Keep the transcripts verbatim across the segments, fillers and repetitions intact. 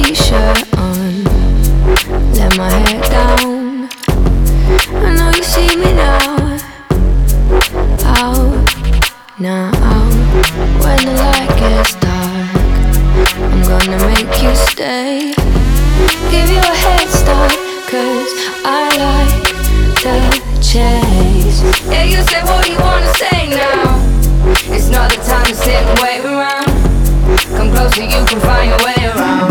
t-shirt on, let my hair down. I know you see me now, out, now. When the light gets dark, I'm gonna make you stay. Give you a head start, cause I like the chase. Yeah, you say what you wanna say now. It's not the time to sit and wait around. Come closer, you can find your way around.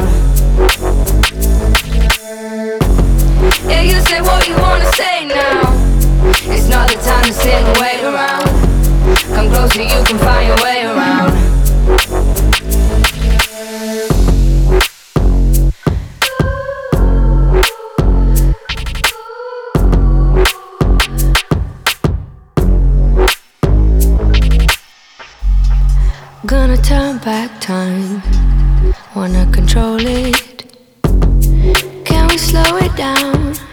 Yeah, you say what you wanna say now. It's not the time to sit and wait around. Come closer, you can find your way around. Gonna turn back time, wanna control it. Can we slow it down?